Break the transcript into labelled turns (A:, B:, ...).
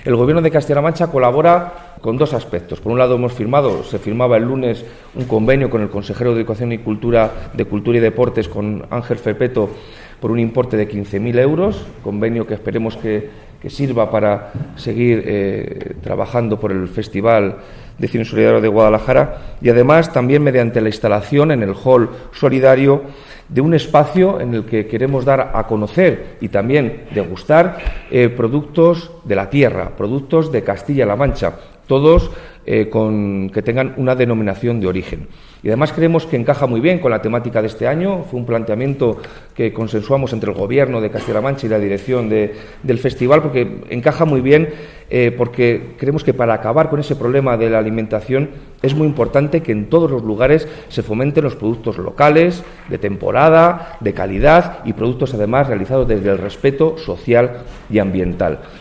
A: El Gobierno de Castilla-La Mancha colabora con dos aspectos. Por un lado, se firmaba el lunes un convenio con el consejero de Educación y Cultura y Deportes, con Ángel Fepeto, por un importe de 15.000 euros, convenio que esperemos que sirva para seguir trabajando por el Festival de Cine Solidario de Guadalajara, y además también mediante la instalación en el hall solidario de un espacio en el que queremos dar a conocer y también degustar productos de la tierra, productos de Castilla-La Mancha, todos que tengan una denominación de origen. Y además creemos que encaja muy bien con la temática de este año. Fue un planteamiento que consensuamos entre el Gobierno de Castilla-La Mancha y la dirección del festival, porque encaja muy bien, porque creemos que para acabar con ese problema de la alimentación es muy importante que en todos los lugares se fomenten los productos locales, de temporada, de calidad, y productos además realizados desde el respeto social y ambiental.